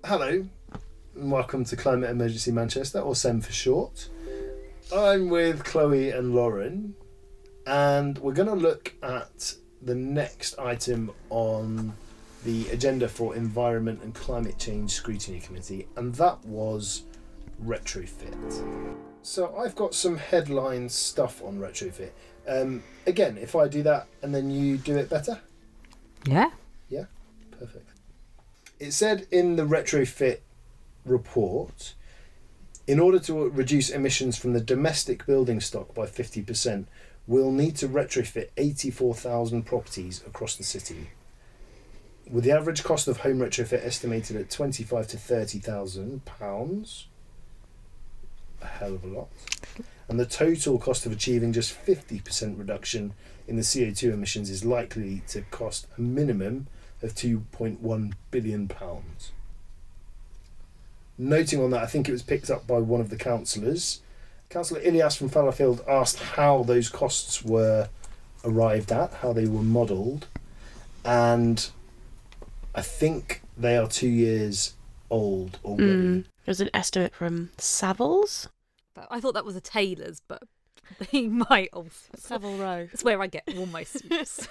Hello, and welcome to Climate Emergency Manchester, or SEM for short. I'm with Chloe and Lauren, and we're going to look at the next item on the agenda for Environment and Climate Change Scrutiny Committee, and that was retrofit. So I've got some headline stuff on retrofit. Again, if I do that and then you do it better? Yeah. Yeah, perfect. It said in the retrofit report, in order to reduce emissions from the domestic building stock by 50%, we'll need to retrofit 84,000 properties across the city. With the average cost of home retrofit estimated at £25,000 to £30,000, a hell of a lot, and the total cost of achieving just 50% reduction in the CO2 emissions is likely to cost a minimum of £2.1 billion. Noting on that, I think it was picked up by one of the councillors. Councillor Ilias from Fallowfield asked how those costs were arrived at, how they were modelled, and I think they are 2 years old already. There's an estimate from Savills. I thought that was a tailor's, but they might also. Savile Row. That's where I get all my suits.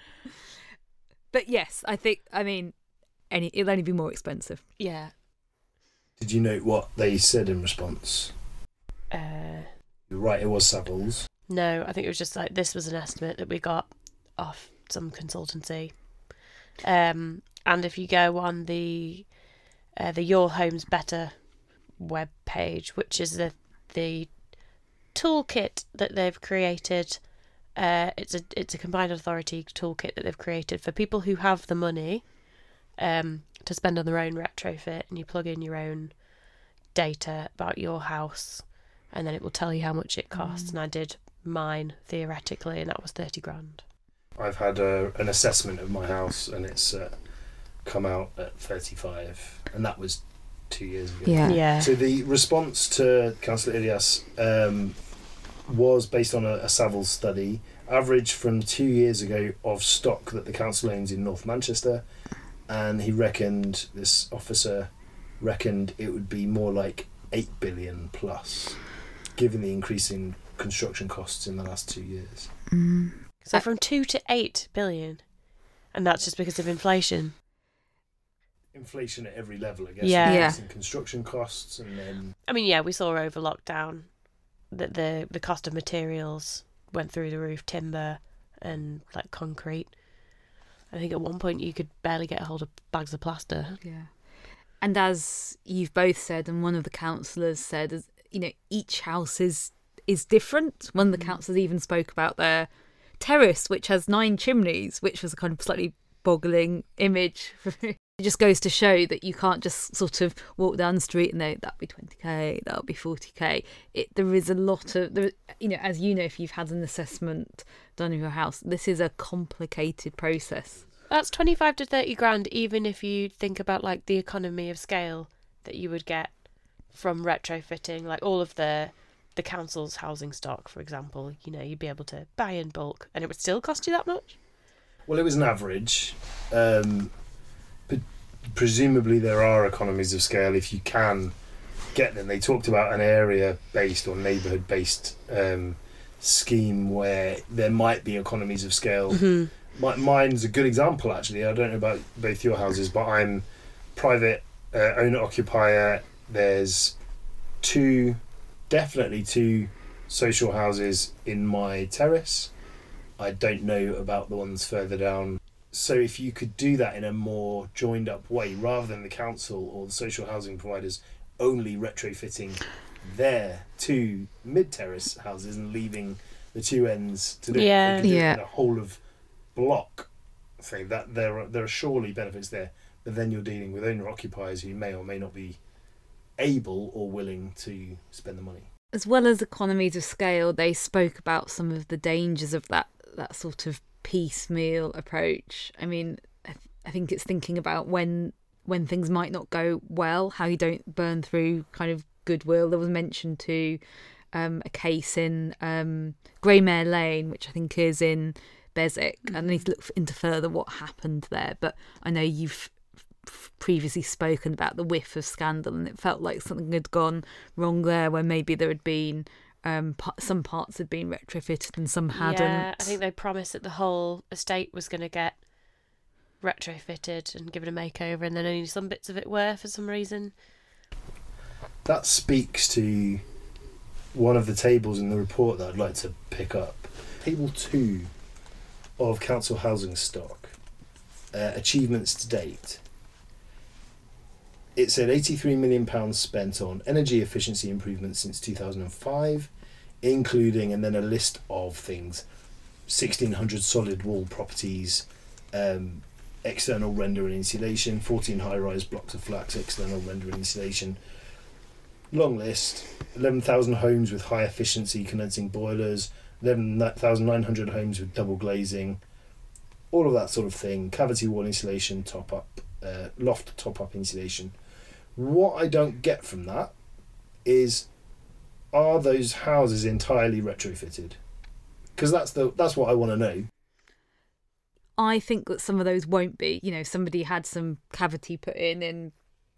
But yes, it'll only be more expensive. Yeah. Did you note what they said in response? You're right, it was Savills. No, I think it was just like this was an estimate that we got off some consultancy. And if you go on the Your Homes Better web page, which is the toolkit that they've created, it's a combined authority toolkit that they've created for people who have the money to spend on their own retrofit, and you plug in your own data about your house, and then it will tell you how much it costs. And I did mine theoretically, and that was 30 grand. I've had an assessment of my house, and it's come out at 35, and that was 2 years ago. Yeah. So the response to Councillor Ilias was based on a Savills study, average from 2 years ago of stock that the council owns in North Manchester, and this officer reckoned it would be more like 8 billion plus, given the increase in construction costs in the last 2 years. So from 2 to 8 billion, and that's just because of inflation. Inflation at every level, I guess. Yeah. And construction costs, and then... I mean, yeah, we saw over lockdown that the cost of materials went through the roof, timber and like concrete. I think at one point you could barely get a hold of bags of plaster. Yeah. And as you've both said, and one of the councillors said, each house is different. One of the councillors even spoke about their terrace, which has 9 chimneys, which was a kind of slightly boggling image for me. It just goes to show that you can't just sort of walk down the street and know that'll be 20k, that'll be 40k. There is a lot of, as you know, if you've had an assessment done of your house, this is a complicated process. That's 25 to 30 grand, even if you think about like the economy of scale that you would get from retrofitting, like all of the council's housing stock, for example. You'd be able to buy in bulk, and it would still cost you that much. Well, it was an average. But presumably there are economies of scale if you can get them. They talked about an area-based or neighbourhood-based scheme where there might be economies of scale. Mine's a good example, actually. I don't know about both your houses, but I'm private owner-occupier. There's definitely two social houses in my terrace. I don't know about the ones further down. So if you could do that in a more joined up way, rather than the council or the social housing providers only retrofitting their 2 mid-terrace houses and leaving the 2 ends to do it, they could do it in a whole of block thing, that there are surely benefits there. But then you're dealing with owner occupiers who may or may not be able or willing to spend the money. As well as economies of scale, they spoke about some of the dangers of that sort of piecemeal approach. I mean, I think it's thinking about when things might not go well, how you don't burn through kind of goodwill. There was mention to a case in Greymare Lane, which I think is in Beswick. I need to look into further what happened there, but I know you've previously spoken about the whiff of scandal, and it felt like something had gone wrong there, where maybe there had been some parts had been retrofitted and some hadn't. Yeah, I think they promised that the whole estate was going to get retrofitted and given a makeover, and then only some bits of it were for some reason. That speaks to one of the tables in the report that I'd like to pick up. Table 2 of council housing stock, achievements to date. It said £83 million spent on energy efficiency improvements since 2005, including, and then a list of things, 1,600 solid wall properties, external render and insulation, 14 high-rise blocks of flats, external render and insulation. Long list. 11,000 homes with high efficiency condensing boilers, 11,900 homes with double glazing, all of that sort of thing. Cavity wall insulation, top up, loft top up insulation. What I don't get from that is, are those houses entirely retrofitted? Because that's what I want to know. I think that some of those won't be. You know, somebody had some cavity put in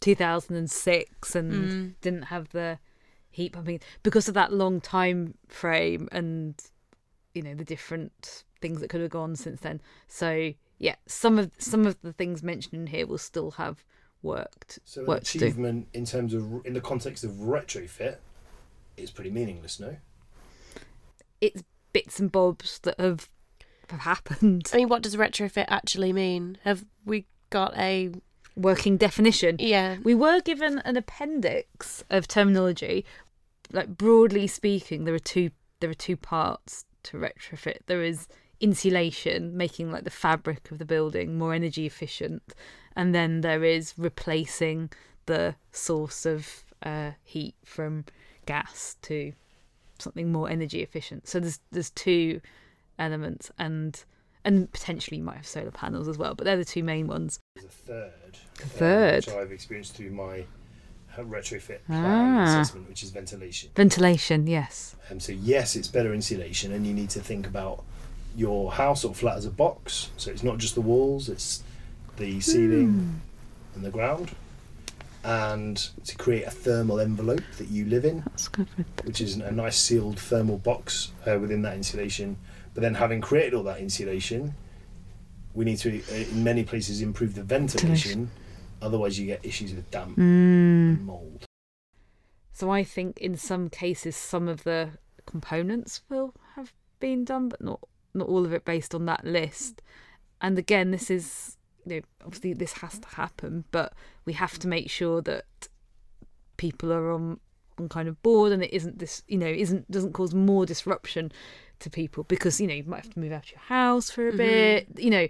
2006 and didn't have the heat pumping because of that long time frame, and you know the different things that could have gone since then. So yeah, some of the things mentioned in here will still have worked. So an achievement in terms of, in the context of retrofit, is pretty meaningless, no? It's bits and bobs that have happened. I mean, what does retrofit actually mean? Have we got a working definition? Yeah. We were given an appendix of terminology. Like, broadly speaking, there are two parts to retrofit. There is insulation, making like the fabric of the building more energy efficient, and then there is replacing the source of heat from gas to something more energy efficient. So there's two elements, and potentially you might have solar panels as well, but they're the two main ones. There's a third, which I've experienced through my retrofit plan assessment, which is ventilation. Ventilation, yes. So yes, it's better insulation, and you need to think about your house or flat as a box. So it's not just the walls, it's the ceiling and the ground, and to create a thermal envelope that you live in. That's good. Which is a nice sealed thermal box within that insulation. But then, having created all that insulation, we need to, in many places, improve the ventilation. Otherwise, you get issues with damp and mould. So I think in some cases, some of the components will have been done, but not all of it based on that list. And again, this is, you know, obviously this has to happen, but we have to make sure that people are on kind of board, and it isn't this, you know, doesn't cause more disruption to people, because you know you might have to move out of your house for a bit. You know,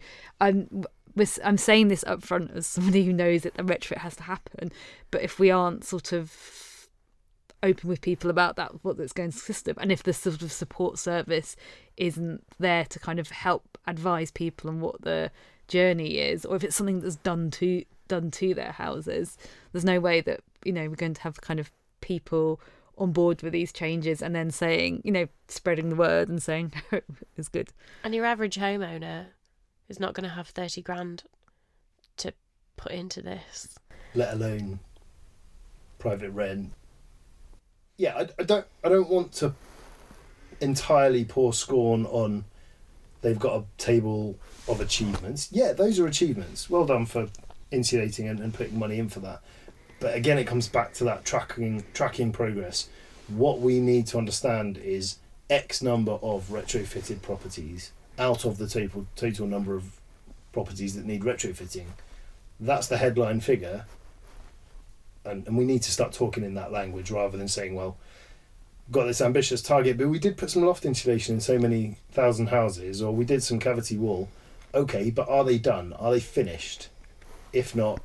I'm saying this up front as somebody who knows that the retrofit has to happen, but if we aren't sort of open with people about that, what that's going to consist of, and if the sort of support service isn't there to kind of help advise people on what the journey is, or if it's something that's done to their houses, there's no way that, you know, we're going to have kind of people on board with these changes and then saying, you know, spreading the word and saying no, it's good. And your average homeowner is not going to have 30 grand to put into this, let alone private rent. Yeah, I don't want to entirely pour scorn on they've got a table of achievements. Yeah, those are achievements. Well done for insulating and putting money in for that. But again, it comes back to that tracking progress. What we need to understand is X number of retrofitted properties out of the total number of properties that need retrofitting. That's the headline figure. And we need to start talking in that language rather than saying, well, got this ambitious target, but we did put some loft insulation in so many thousand houses, or we did some cavity wall. Okay, but are they done? Are they finished? If not,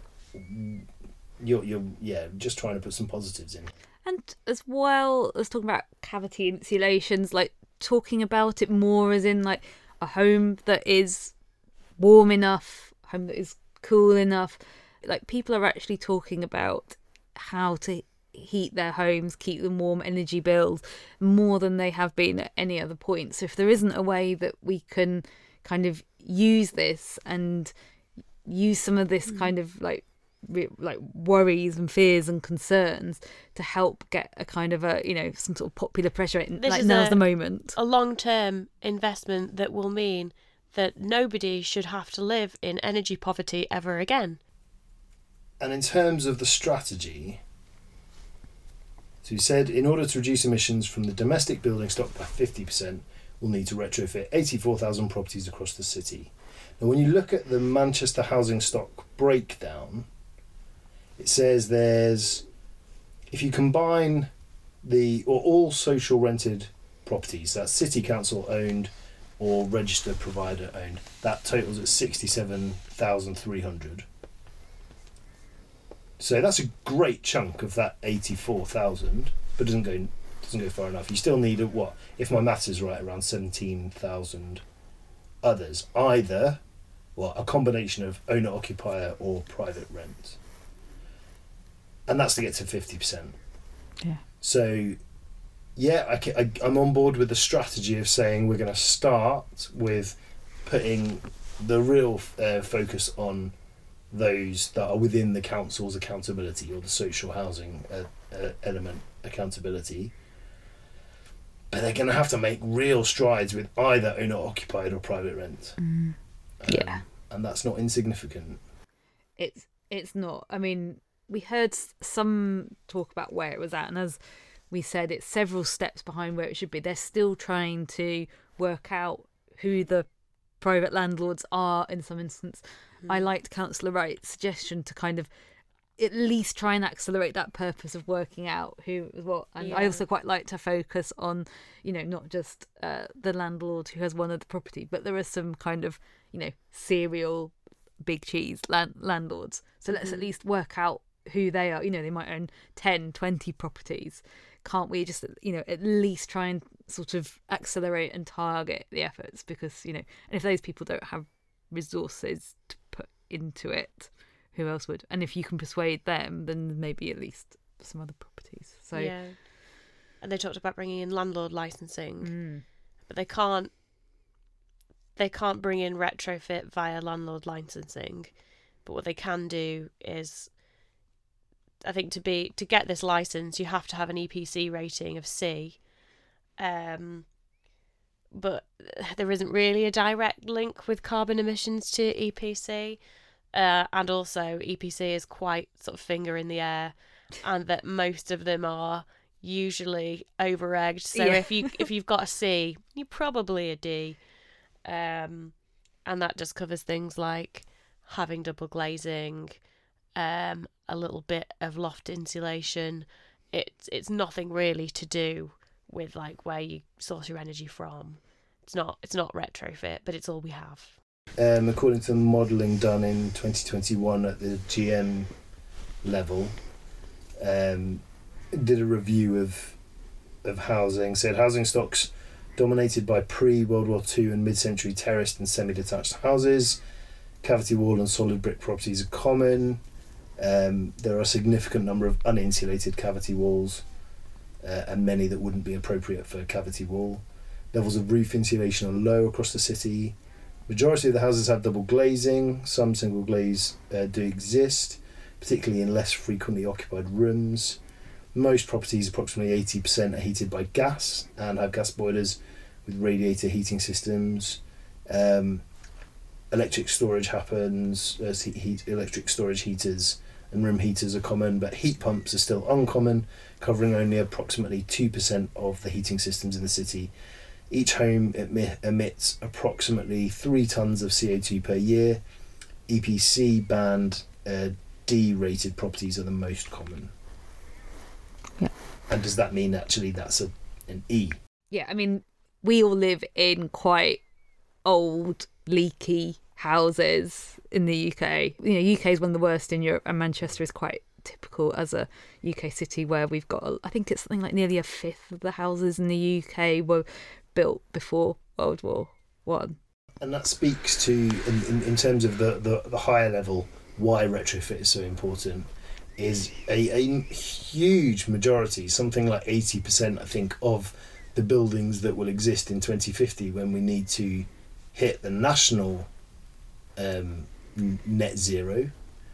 you're just trying to put some positives in. And as well as talking about cavity insulations, like talking about it more as in like a home that is warm enough, a home that is cool enough. Like, people are actually talking about how to heat their homes, keep them warm, energy bills, more than they have been at any other point. So if there isn't a way that we can kind of use this and use some of this kind of like worries and fears and concerns to help get a kind of some sort of popular pressure. Now's the moment. A long-term investment that will mean that nobody should have to live in energy poverty ever again. And in terms of the strategy, so you said in order to reduce emissions from the domestic building stock by 50%, we'll need to retrofit 84,000 properties across the city. Now, when you look at the Manchester housing stock breakdown, it says if you combine all social rented properties, that's city council owned or registered provider owned, that totals at 67,300. So that's a great chunk of that 84,000, but doesn't go far enough. You still need if my maths is right, around 17,000 others, either a combination of owner occupier or private rent. And that's to get to 50%. Yeah. So, I'm on board with the strategy of saying we're going to start with putting the real focus on those that are within the council's accountability, or the social housing element accountability. But they're going to have to make real strides with either owner occupied or private rent. And that's not insignificant. It's not. I mean, we heard some talk about where it was at, and as we said, it's several steps behind where it should be. They're still trying to work out who the private landlords are in some instance. I liked Councillor Wright's suggestion to kind of at least try and accelerate that purpose of working out who was what. And I also quite like to focus on, not just the landlord who has one of the property, but there are some kind of, serial big cheese landlords. So let's at least work out who they are. They might own 10, 20 properties. Can't we just, at least try and sort of accelerate and target the efforts? Because, and if those people don't have resources to put into it, who else would? And if you can persuade them, then maybe at least some other properties. So and they talked about bringing in landlord licensing, but they can't bring in retrofit via landlord licensing. But what they can do is, I think to get this license, you have to have an EPC rating of C. But there isn't really a direct link with carbon emissions to EPC. And also EPC is quite sort of finger in the air, and that most of them are usually over-egged. So if you've got a C, you're probably a D. And that just covers things like having double glazing, a little bit of loft insulation. It's nothing really to do with like where you source your energy from. It's not retrofit, but it's all we have. According to the modelling done in 2021 at the GM level, did a review of housing, said housing stocks dominated by pre-World War II and mid-century terraced and semi-detached houses. Cavity wall and solid brick properties are common. There are a significant number of uninsulated cavity walls, and many that wouldn't be appropriate for cavity wall. Levels of roof insulation are low across the city. Majority of the houses have double glazing. Some single glaze do exist, particularly in less frequently occupied rooms. Most properties, approximately 80%, are heated by gas and have gas boilers with radiator heating systems. Electric storage happens, electric storage heaters and room heaters are common, but heat pumps are still uncommon, covering only approximately 2% of the heating systems in the city. Each home emits approximately 3 tonnes of CO2 per year. EPC band D-rated properties are the most common. Yeah. And does that mean actually that's an E? Yeah, I mean, we all live in quite old, leaky houses in the UK. UK is one of the worst in Europe, and Manchester is quite typical as a UK city where we've got, I think it's something like nearly a fifth of the houses in the UK were built before World War One. And that speaks to, in terms of the higher level, why retrofit is so important, is a huge majority, something like 80%, I think, of the buildings that will exist in 2050 when we need to hit the national net zero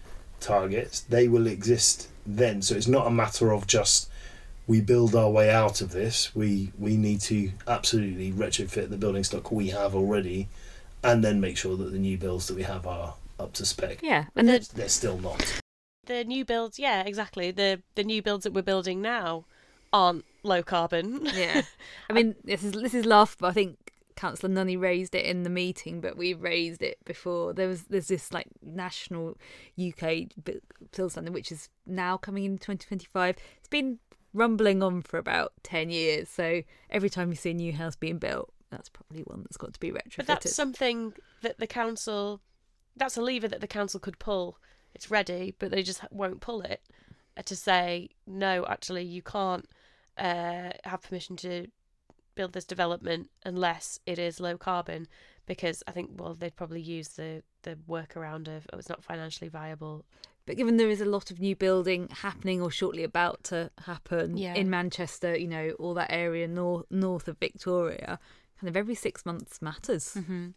targets, they will exist then. So it's not a matter of just we build our way out of this. We need to absolutely retrofit the building stock we have already, and then make sure that the new builds that we have are up to spec. Yeah, and They're still not. The new builds, yeah, exactly. The new builds that we're building now aren't low carbon. yeah. I mean, this is laughable. I think Councillor Nunny raised it in the meeting, but we raised it before. There's this like national UK build standard, which is now coming in 2025. It's been rumbling on for about 10 years. So every time you see a new house being built, that's probably one that's got to be retrofitted. But that's something that the council, that's a lever that the council could pull. It's ready, but they just won't pull it to say, no, actually, you can't have permission to build this development unless it is low carbon, because I think, well, they'd probably use the workaround of, oh, it's not financially viable. But given there is a lot of new building happening or shortly about to happen in Manchester, you know, all that area north of Victoria, kind of every 6 months matters. Mm-hmm.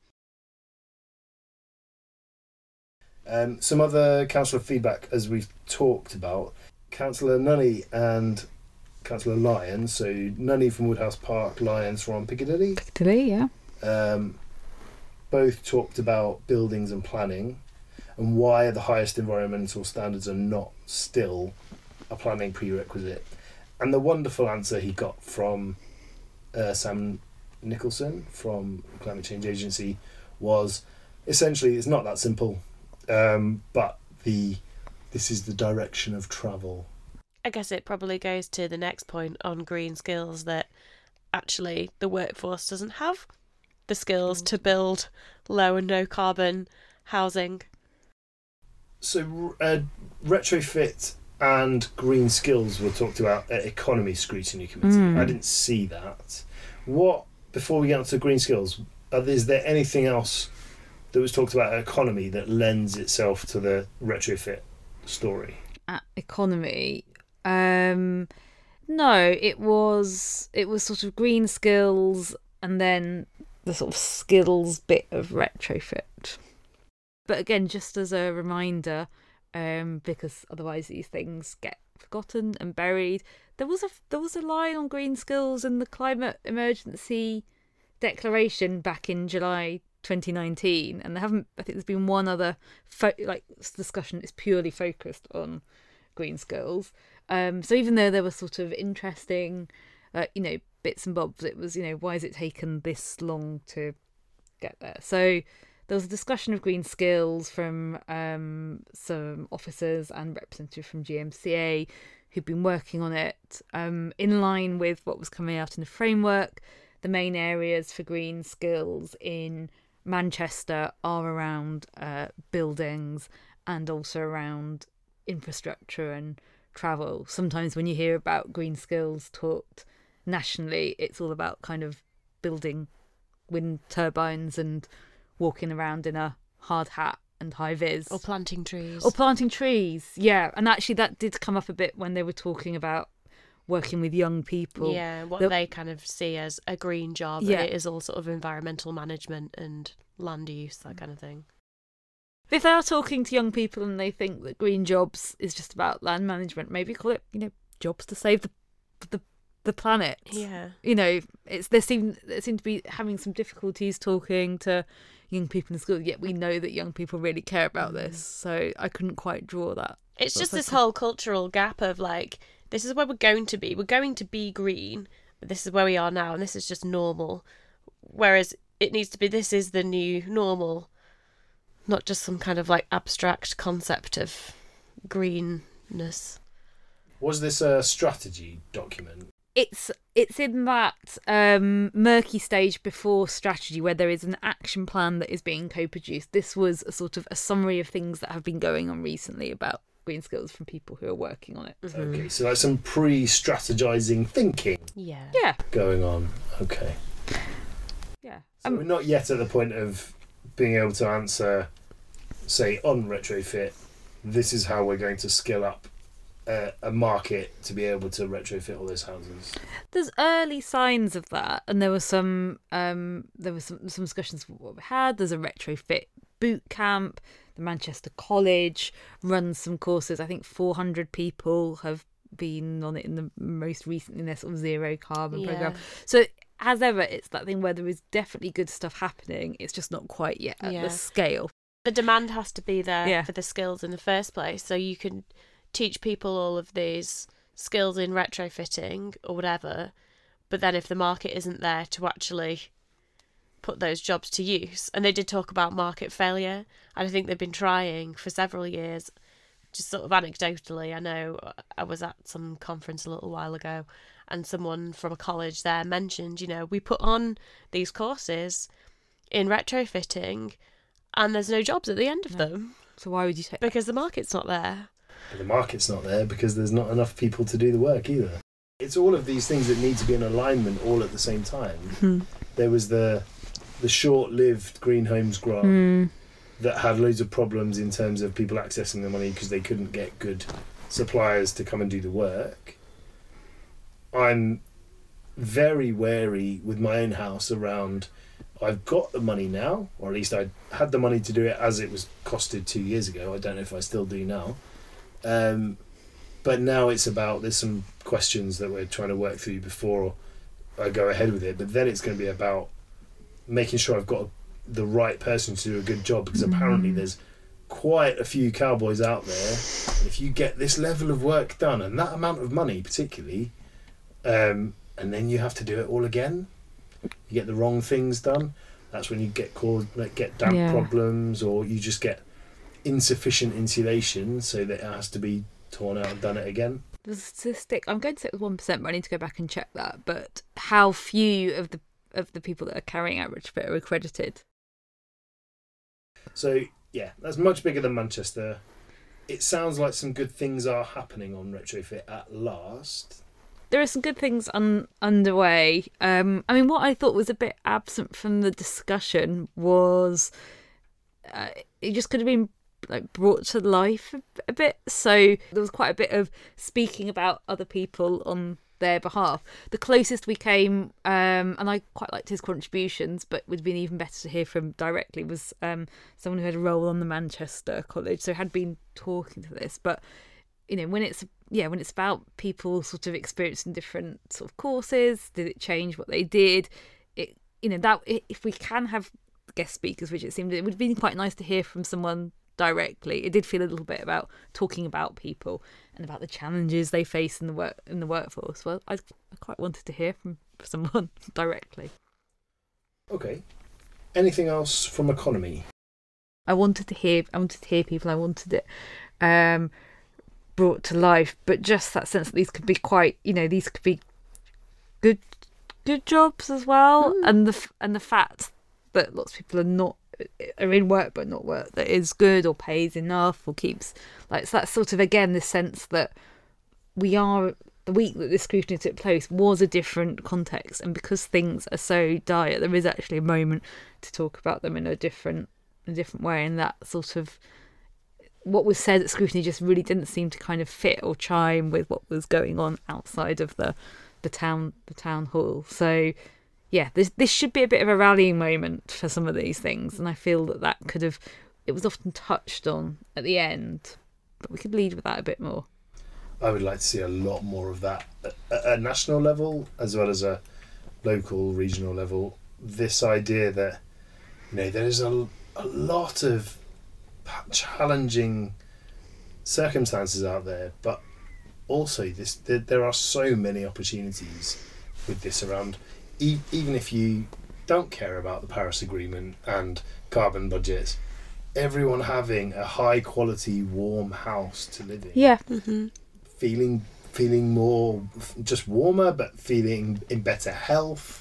Some other councillor feedback, as we've talked about, Councillor Nunny and Councillor Lyons, so Nunny from Woodhouse Park, Lyons from Piccadilly. Piccadilly, yeah. Both talked about buildings and planning and why the highest environmental standards are not still a planning prerequisite. And the wonderful answer he got from Sam Nicholson from Climate Change Agency was essentially it's not that simple, but this is the direction of travel. I guess it probably goes to the next point on green skills, that actually the workforce doesn't have the skills to build low and no carbon housing. So retrofit and green skills were talked about at Economy Scrutiny Committee. I didn't see that. Before we get on to green skills, is there anything else that was talked about at Economy that lends itself to the retrofit story? At Economy, no, it was sort of green skills and then the sort of skills bit of retrofit. But again, just as a reminder, because otherwise these things get forgotten and buried, there was a line on green skills in the climate emergency declaration back in July 2019, and I think there's been one other discussion that's purely focused on green skills. So even though there were sort of interesting, bits and bobs, it was, why has it taken this long to get there? So there was a discussion of green skills from some officers and representatives from GMCA who'd been working on it in line with what was coming out in the framework. The main areas for green skills in Manchester are around buildings and also around infrastructure and travel. Sometimes when you hear about green skills talked nationally, it's all about kind of building wind turbines and walking around in a hard hat and high vis. Or planting trees. Yeah. And actually that did come up a bit when they were talking about working with young people. Yeah, what they kind of see as a green job. Yeah. It is all sort of environmental management and land use, that kind of thing. If they are talking to young people and they think that green jobs is just about land management, maybe call it, jobs to save the planet. Yeah. They seem to be having some difficulties talking to young people in school, yet we know that young people really care about this. So I couldn't quite draw that. It's just this whole cultural gap of like, this is where we're going to be. We're going to be green, but this is where we are now, and this is just normal. Whereas it needs to be, this is the new normal, not just some kind of like abstract concept of greenness. Was this a strategy document? It's in that murky stage before strategy where there is an action plan that is being co-produced. This was a sort of a summary of things that have been going on recently about green skills from people who are working on it. Mm-hmm. Okay, so like some pre-strategizing thinking going on. Okay. Yeah. So we're not yet at the point of being able to answer, say, on retrofit, this is how we're going to skill up a market to be able to retrofit all those houses. There's early signs of that, and there were some discussions of what we had. There's a retrofit boot camp. The Manchester College runs some courses. I think 400 people have been on it in the most recently in their sort of zero carbon program. So as ever, it's that thing where there is definitely good stuff happening. It's just not quite yet at the scale. The demand has to be there Yeah. for the skills in the first place. So you can teach people all of these skills in retrofitting or whatever, but then if the market isn't there to actually put those jobs to use, and they did talk about market failure, and I think they've been trying for several years. Just sort of anecdotally, I know I was at some conference a little while ago and someone from a college there mentioned, we put on these courses in retrofitting and there's no jobs at the end of them. So why would you say Because the market's not there. But the market's not there because there's not enough people to do the work either. It's all of these things that need to be in alignment all at the same time. There was the short-lived Green Homes grant that had loads of problems in terms of people accessing the money because they couldn't get good suppliers to come and do the work. I'm very wary with my own house around, I've got the money now, or at least I had the money to do it as it was costed 2 years ago. I don't know if I still do now. But now it's about, there's some questions that we're trying to work through before I go ahead with it. But then it's going to be about making sure I've got the right person to do a good job, because apparently there's quite a few cowboys out there. And if you get this level of work done and that amount of money particularly, and then you have to do it all again, you get the wrong things done, that's when you get damp problems, or you just get insufficient insulation so that it has to be torn out and done it again. the statistic? I'm going to say it was 1%, but I need to go back and check that. But how few of the people that are carrying out retrofit are accredited? So yeah, that's much bigger than Manchester. It sounds like some good things are happening on retrofit at last. There are some good things underway. I mean, what I thought was a bit absent from the discussion was it just could have been brought to life a bit. So there was quite a bit of speaking about other people on their behalf. The closest we came, and I quite liked his contributions, but would have been even better to hear from directly, was someone who had a role on the Manchester College, so had been talking to this. But when it's about people sort of experiencing different sort of courses, did it change what they did? If we can have guest speakers, which it seemed, it would have been quite nice to hear from someone directly. It did feel a little bit about talking about people and about the challenges they face in the workforce. Well, I quite wanted to hear from someone directly. Okay. Anything else from economy? I wanted to hear people. I wanted it brought to life, but just that sense that these could be these could be good jobs as well, and the fact that lots of people are in work but not work that is good or pays enough or keeps so that's sort of again the sense that the week that this scrutiny took place was a different context, and because things are so dire, there is actually a moment to talk about them in a different way, and that sort of what was said at scrutiny just really didn't seem to kind of fit or chime with what was going on outside of the town hall. So yeah, this should be a bit of a rallying moment for some of these things, and I feel that it was often touched on at the end, but we could lead with that a bit more. I would like to see a lot more of that at a national level as well as a local, regional level. This idea that there is a lot of challenging circumstances out there, but also there are so many opportunities with this around. Even if you don't care about the Paris Agreement and carbon budgets, everyone having a high quality warm house to live in, feeling more just warmer, but feeling in better health,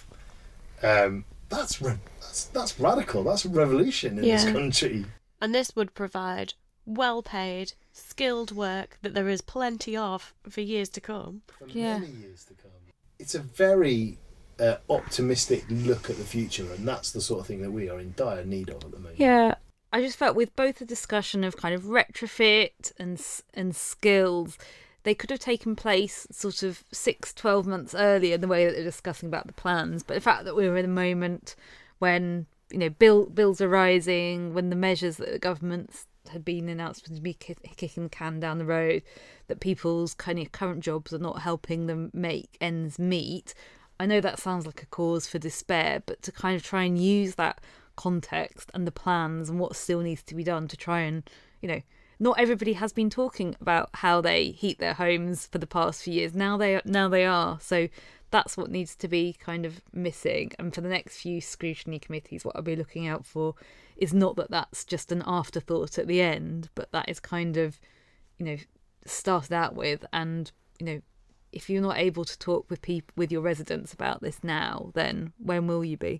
that's radical. That's a revolution in this country. And this would provide well-paid, skilled work that there is plenty of for years to come. For many years to come. It's a very optimistic look at the future, and that's the sort of thing that we are in dire need of at the moment. Yeah, I just felt with both the discussion of kind of retrofit and skills, they could have taken place sort of 6-12 months earlier in the way that they're discussing about the plans. But the fact that we were in a moment when bills are rising, when the measures that the government's had been announced to be kicking the can down the road, that people's kind of current jobs are not helping them make ends meet. I know that sounds like a cause for despair, but to kind of try and use that context and the plans and what still needs to be done to try and, not everybody has been talking about how they heat their homes for the past few years. Now they are. So that's what needs to be kind of missing. And for the next few scrutiny committees, what I'll be looking out for is not that that's just an afterthought at the end, but that is kind of, started out with. And, if you're not able to talk with your residents about this now, then when will you be?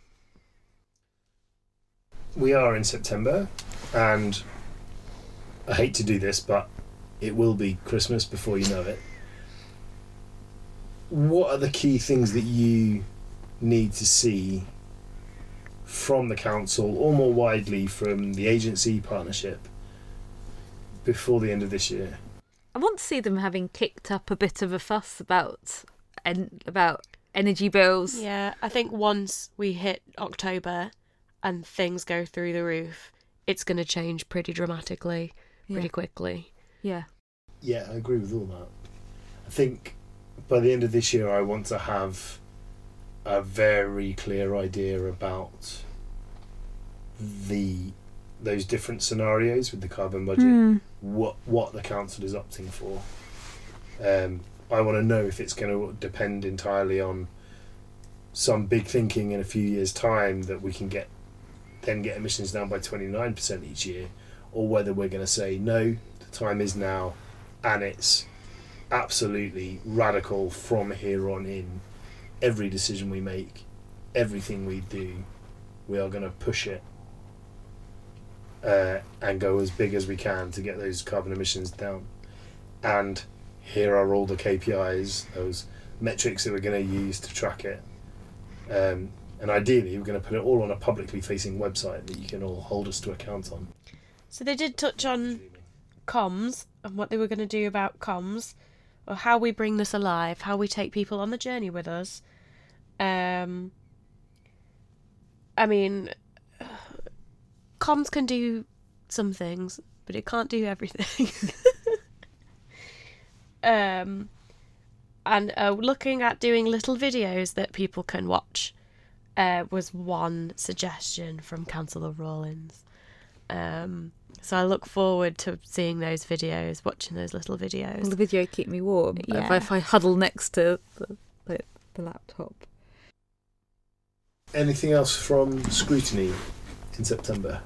We are in September, and I hate to do this, but it will be Christmas before you know it. What are the key things that you need to see from the council, or more widely from the agency partnership, before the end of this year? I want to see them having kicked up a bit of a fuss about energy bills. Yeah, I think once we hit October and things go through the roof, it's going to change pretty dramatically, pretty quickly. Yeah. Yeah, I agree with all that. I think by the end of this year, I want to have a very clear idea about those different scenarios with the carbon budget, what the council is opting for. I want to know if it's going to depend entirely on some big thinking in a few years' time that we can get emissions down by 29% each year, or whether we're going to say no, the time is now, and it's absolutely radical from here on in. Every decision we make, everything we do, we are going to push it and go as big as we can to get those carbon emissions down. And here are all the KPIs, those metrics that we're going to use to track it. And ideally, we're going to put it all on a publicly facing website that you can all hold us to account on. So they did touch on comms and what they were going to do about comms, or how we bring this alive, how we take people on the journey with us. I mean, comms can do some things, but it can't do everything. And looking at doing little videos that people can watch was one suggestion from Councillor Rawlins. So I look forward to seeing those videos, watching those little videos. Will the video keep me warm? Yeah. If I huddle next to the laptop. Anything else from scrutiny in September?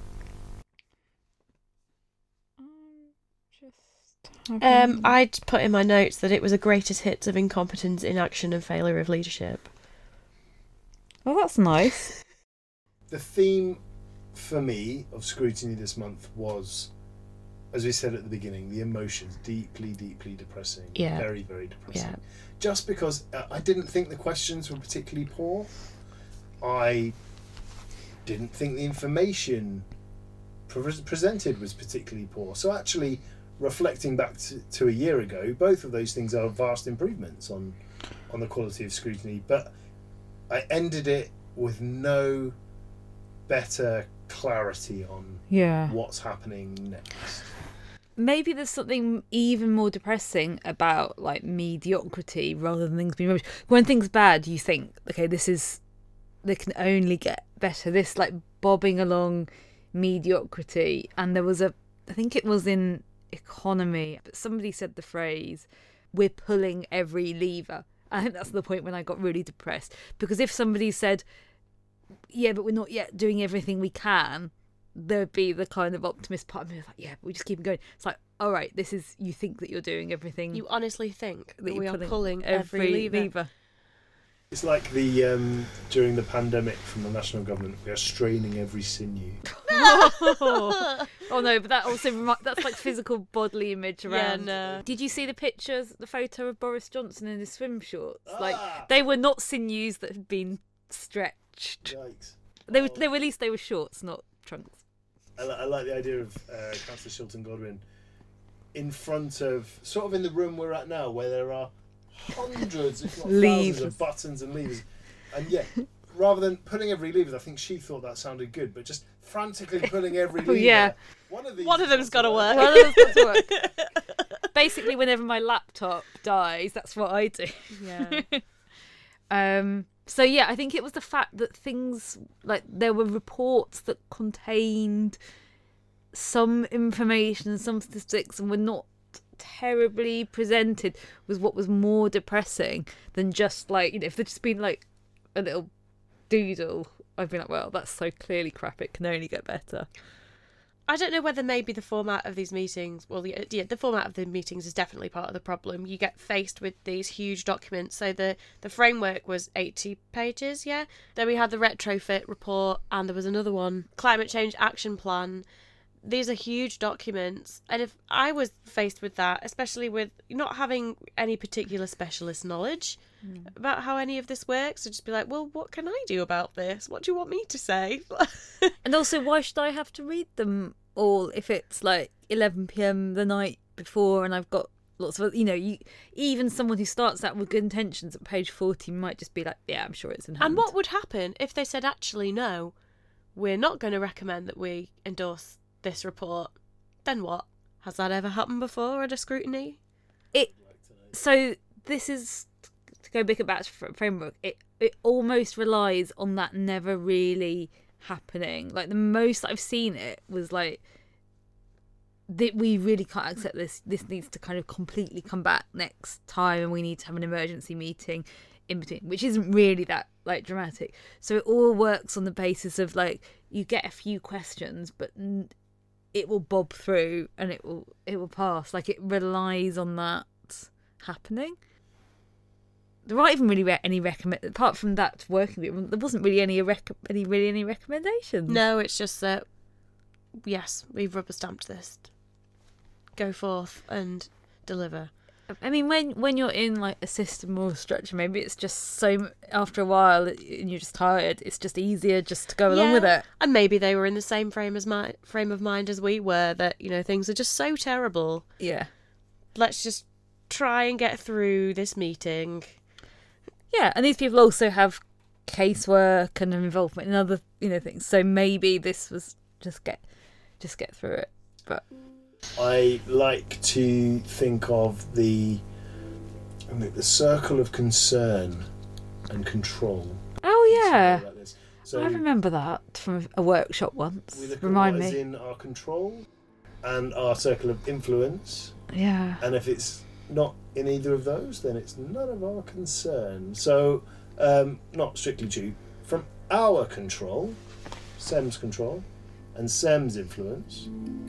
I'd put in my notes that it was a greatest hits of incompetence, inaction and failure of leadership. Well, that's nice. The theme for me of scrutiny this month was, as we said at the beginning, the emotions, deeply, deeply depressing. Yeah. Very, very depressing. Yeah. Just because I didn't think the questions were particularly poor. I didn't think the information presented was particularly poor. So actually, reflecting back to a year ago, both of those things are vast improvements on the quality of scrutiny. But I ended it with no better clarity on what's happening next. Maybe there's something even more depressing about like mediocrity rather than things being rubbish. When things are bad, you think, okay, they can only get better. This like bobbing along mediocrity. And there was I think it was in Economy, but somebody said the phrase, "We're pulling every lever." I think that's the point when I got really depressed, because if somebody said, yeah, but we're not yet doing everything we can, there'd be the kind of optimist part of me like, yeah, but we just keep going. It's like, all right, you think that you're doing everything. You honestly think that we are pulling pulling every lever. It's like the during the pandemic from the national government, we are straining every sinew. Oh no, but that also that's like physical bodily image around. Yeah, no. Did you see the photo of Boris Johnson in his swim shorts? Like they were not sinews that had been stretched. Yikes. They were at least they were shorts, not trunks. I like the idea of Councillor Shilton Godwin in front of, sort of in the room we're at now, where there are hundreds, if not thousands, of buttons and levers, and yeah, rather than pulling every lever, I think she thought that sounded good, but just frantically pulling every lever. Yeah. One of them's got to work. One of them's got to work. Basically, whenever my laptop dies, that's what I do. Yeah. So yeah, I think it was the fact that things like there were reports that contained some information and some statistics and were not terribly presented was what was more depressing than just like, you know, if there'd just been like a little doodle, I'd be like, well, that's so clearly crap, it can only get better. I don't know whether maybe the format of these meetings, well, yeah, the format of the meetings is definitely part of the problem. You get faced with these huge documents. So the framework was 80 pages, yeah? Then we had the retrofit report, and there was another one, climate change action plan. These are huge documents. And if I was faced with that, especially with not having any particular specialist knowledge about how any of this works, I'd just be like, well, what can I do about this? What do you want me to say? And also, why should I have to read them all if it's like 11 p.m. the night before and I've got lots of, you know, even someone who starts out with good intentions at page 40 might just be like, yeah, I'm sure it's in hand. And what would happen if they said, actually, no, we're not going to recommend that we endorse this report? Then what? Has that ever happened before at a scrutiny? So this is, to go back to framework, it almost relies on that never really happening. Like the most I've seen it was like, that we really can't accept this needs to kind of completely come back next time and we need to have an emergency meeting in between, which isn't really that like dramatic. So it all works on the basis of like, you get a few questions but it will bob through and it will pass. Like it relies on that happening. There aren't even really any apart from that working group, there wasn't really any recommendations. No, it's just that, yes, we've rubber stamped this. Go forth and deliver. I mean, when you're in like a system or a structure, maybe it's just so after a while and you're just tired, it's just easier just to go along with it. And maybe they were in the same frame of mind as we were, that, you know, things are just so terrible. Yeah. Let's just try and get through this meeting. Yeah, and these people also have casework and involvement in other, you know, things. So maybe this was just get through it. But I like to think of the circle of concern and control. Oh yeah, Like this. So I remember that from a workshop once. we look at Remind what me. is in our control and our circle of influence. Yeah. And if it's not in either of those, then it's none of our concern. So, not strictly true. From our control, SEM's control, and SEM's influence,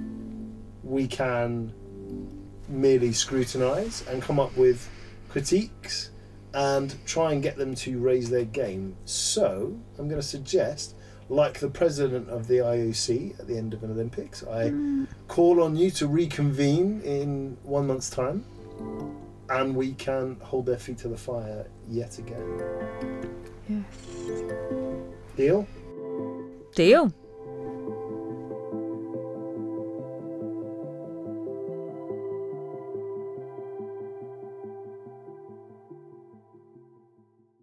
we can merely scrutinise and come up with critiques and try and get them to raise their game. So, I'm going to suggest, like the president of the IOC at the end of an Olympics, I call on you to reconvene in 1 month's time, and we can hold their feet to the fire yet again. Yes. Deal? Deal.